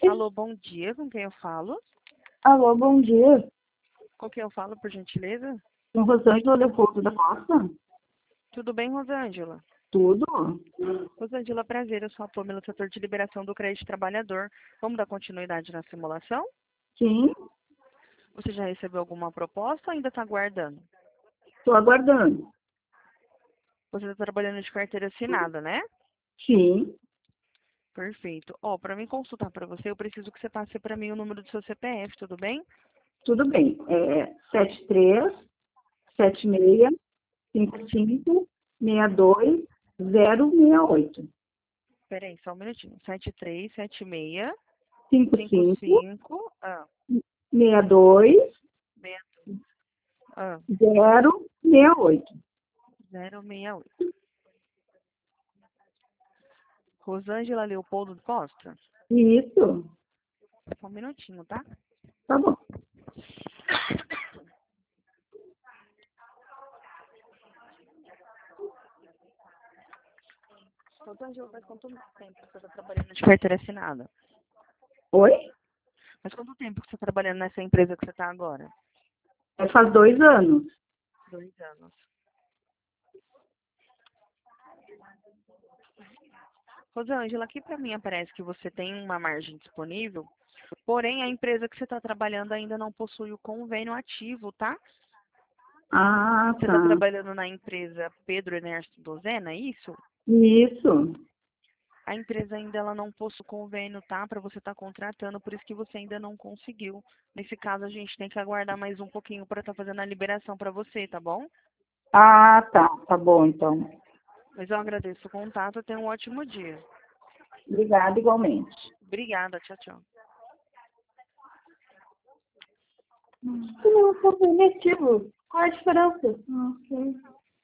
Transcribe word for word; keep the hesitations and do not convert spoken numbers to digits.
Alô, bom dia, com quem eu falo? Alô, bom dia. Com quem eu falo, por gentileza? Com Rosângela Leopoldo da Costa? Tudo bem, Rosângela? Tudo? Rosângela, prazer, eu sou a Pâmela, setor de liberação do crédito trabalhador. Vamos dar continuidade na simulação? Sim, Você já recebeu alguma proposta ou ainda está aguardando? estou aguardando. Você está trabalhando de carteira assinada, né? Sim, Perfeito. Ó, para mim consultar para você, eu preciso que você passe para mim o número do seu C P F, tudo bem? tudo bem. É sete três sete seis cinco cinco seis dois zero seis oito. Peraí, só um minutinho. sete três sete seis cinco cinco cinco cinco ah, seis dois seis, ah, zero seis oito. zero seis oito. Rosângela Leopoldo Costa? Isso, Só um minutinho, tá? tá bom. Rosângela, faz quanto tempo que você está trabalhando de carteira assinada? Oi? Faz quanto tempo que você está trabalhando nessa empresa que você está agora? É, faz dois anos. Dois anos. Rosângela, aqui para mim aparece que você tem uma margem disponível, porém a empresa que você está trabalhando ainda não possui o convênio ativo, tá? Ah, Você está tá. trabalhando na empresa Pedro Ernesto Dozena, é isso? Isso. A empresa ainda ela não possui convênio, tá? Para você estar contratando, por isso que você ainda não conseguiu. Nesse caso, a gente tem que aguardar mais um pouquinho para estar fazendo a liberação para você, tá bom? Ah, tá. Tá bom, então. Mas eu agradeço o contato, tenha um ótimo dia. Obrigada igualmente. Obrigada, tchau, tchau. Não, conveniativo. Qual é a diferença? Ok.